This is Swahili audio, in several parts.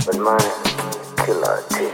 But man, killer T.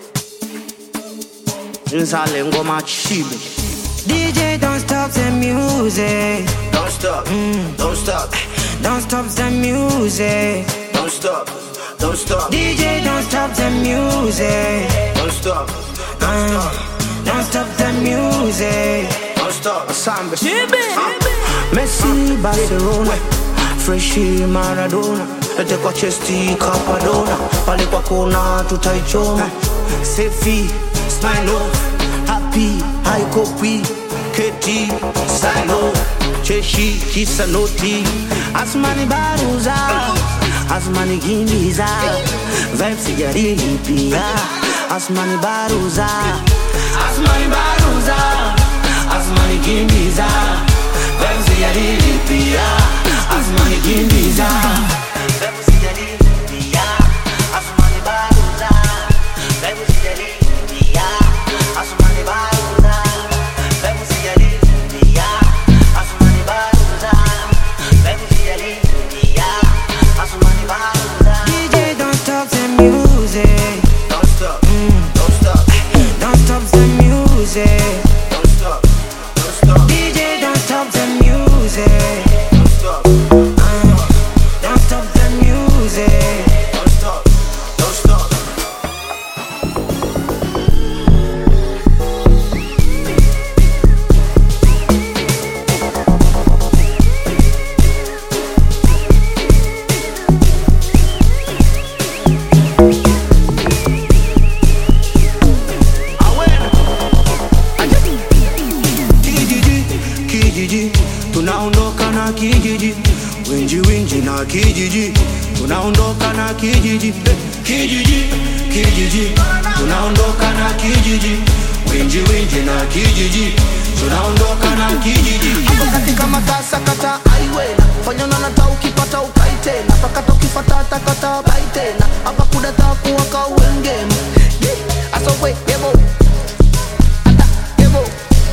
Nsale ngoma chibi. DJ, don't stop the music. Don't stop, don't stop, Don't stop the music. don't stop, don't stop, DJ, don't stop the music. don't stop, don't stop, Don't stop the music. don't stop. Samba. Messi, Barcelona, Freshi, Maradona. Lete kwa chesti Capadona, pale kwa kona tutaichoma. Sefi, smile off, happy, high copy, keti, silo, cheshi, kisa noti. Asmani Baruza, Asmani Gimbiza, Vibes sijarini pia. Asmani Baruza, Asmani Baruza, Asmani Gimbiza, Vibes sijarini pia. Asmani Gimbiza, Vibes sijarini pia. Asmani Baruza, Vibes sijarini pia. Asmani Baruza, Vibes sijarini pia. Asmani Baruza, Vibes sijarini pia. Asmani Baruza. DJ, don't stop the music. Don't stop, don't stop, Don't stop the music. don't stop, don't stop, DJ, don't stop the music. don't stop, Don't stop the music. don't stop, don't stop. Kijiji, tunaondoka na kijiji. Winji winji na kijiji, tunaondoka na kijiji. Kijiji, kijiji, tunaondoka na kijiji. Winji winji na kijiji, tunaondoka na kijiji. Hapo katika matasa kata highway na fanya na nata ukipata ukai tena pakata ukifata takata bai tena hapa kudata kuwaka uengema aso we yebo ata yebo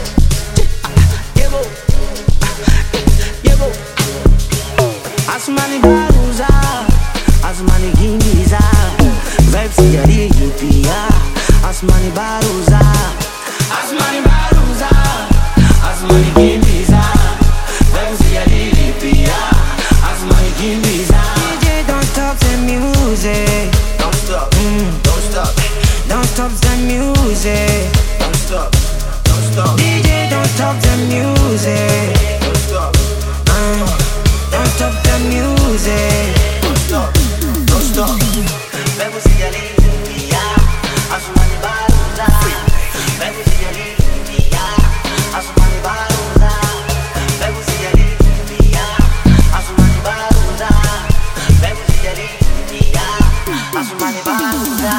yebo yebo Asmani Baruza, Asmani Gimbiza, Vibes sijarini pia. Asmani Baruza, Asmani Baruza, Asmani Gimbiza, Vibes sijarini pia. Asmani Gimbiza. DJ, don't stop the music. Don't stop, don't stop, Don't stop the music. don't stop, don't stop, DJ, don't stop the music. don't stop, Don't stop the music. don't stop, don't stop. Vibes sijarini pia. Asmani Baruza, Vibes sijarini pia. Asmani Baruza, Vibes sijarini pia. Asmani Baruza, Vibes sijarini pia. Asmani Baruza.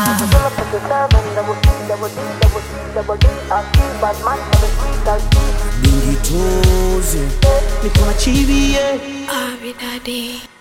Bingi toze, niko na chibi, yeah. Abi Daddy.